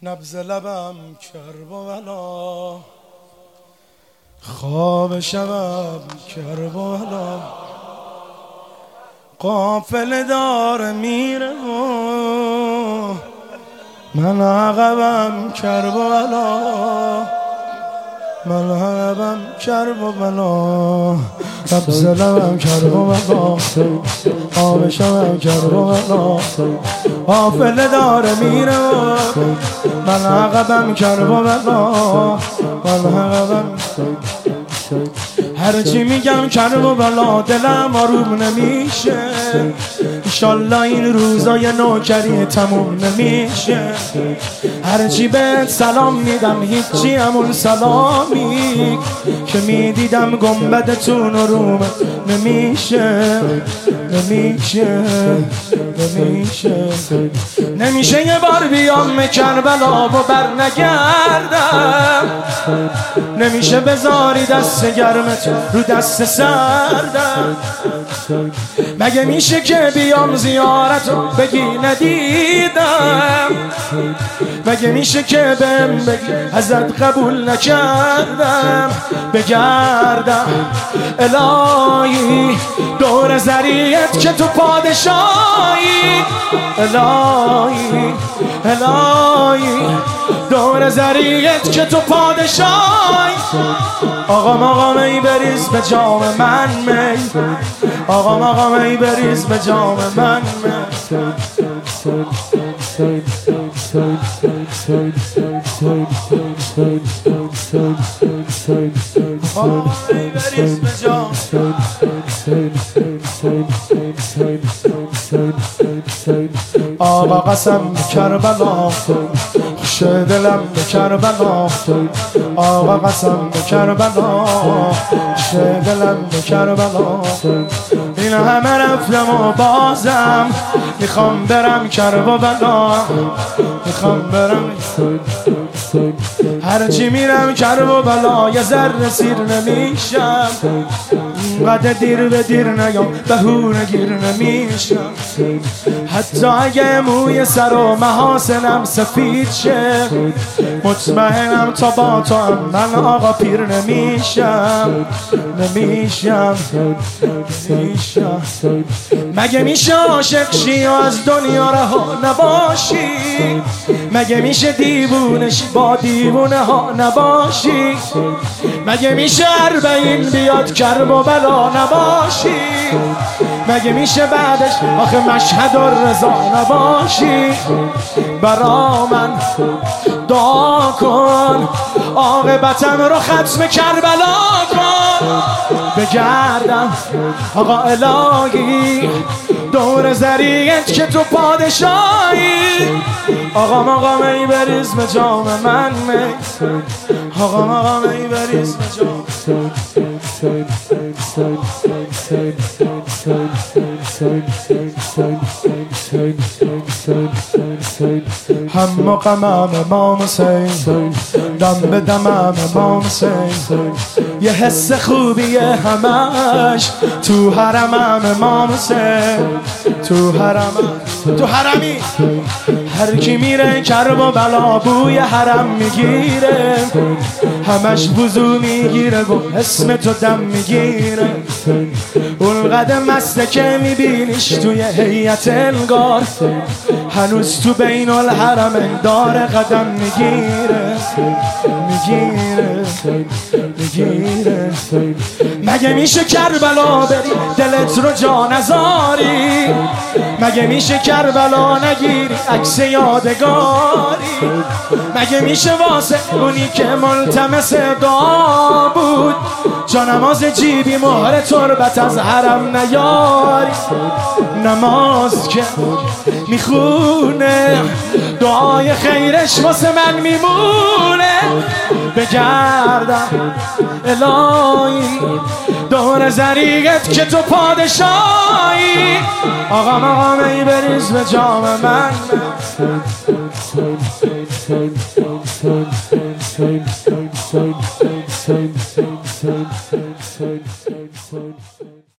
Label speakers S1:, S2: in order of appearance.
S1: نبض لبم کربلا، خواب شبم کربلا، قافله داره میره و من عقبم کربلا، من عقبم کربلا، نبض لبم کربلا، خواب شبم کربلا، قافله داره میره و من عقبم کربلا، من عقبم. هرچی میگم کربلا دلم آروم نمیشه، انشالله این روزای نوکری تموم نمیشه. هرچی بهت سلام میدم هیچی همون سلامی که میدیدم گنبدتون روم نمیشه، نمیشه، نمیشه، نمیشه یه بار بیام کربلا و بر نگردم، نمیشه بذاری دست گرمت رو دست سردم، مگه میشه که بیام زیارتو بگی ندیدم، مگه میشه که بهم بگی ازت قبول نکردم، بگردم الهی دور زریت که تو پادشاهی، الهی الهی دور زریت که تو پادشاهی. آقا می بریز به جام من می، آقا می بریز به جام من می، بریز به جام. آقا قسم کربلا خوش دلم به کربلا، آقا قسم به کربلا خوش دلم به کربلا، این همه رفتم و بازم میخوام برم کربلا، میخوام برم. هرچی میرم کربلا یه ذره سیر نمیشم، قد دیر به دیر نیام بهونه گیر نمیشم، حتی اگه موی سر و محاسنم سفید شه مطمئنم تا با تو هم من آقا پیر نمیشم، نمیشم، نمیشم. مگه میشه عاشق شی و از دنیا رها نباشی، مگه میشه دیوونه شی با دیوونه ها نباشی، مگه میشه 40 بیاد کرب و بلا نباشی، مگه میشه بعدش آخه مشهد و رضا نباشی. برا من دعا کن عاقبتم رو ختم کربلا کن، بگردم آقا الهی دور زریت که تو پادشاهی. آقا می بریز به جام من می، آقا می بریز به جام. هم و غمم امام حسین، دم به دمم امام حسین، یه حس خوبیه همش تو حرمم امام حسین، تو حرمم، تو حرمی. هر کی میره کرب و بلا بوی حرم میگیره، همش وضو میگیره و اسم تو دم میگیره، اون قدم مسته که میبینیش توی هیئت انگار هنوز تو بین الحرمین داره قدم میگیره، میگیره، میگیره. مگه میشه کربلا بری دلت رو جا نذاری، مگه میشه کربلا نگیری عکس یادگاری، مگه میشه واسه اونی که ملتمس دعا بود جانماز جیبی مهر تربت از حرم نیاری، نماز که میخونه دعای خیرش واسه من میمونه، بگردم الهی دور زریت که تو پادشاهی. آقا می بریز به جام من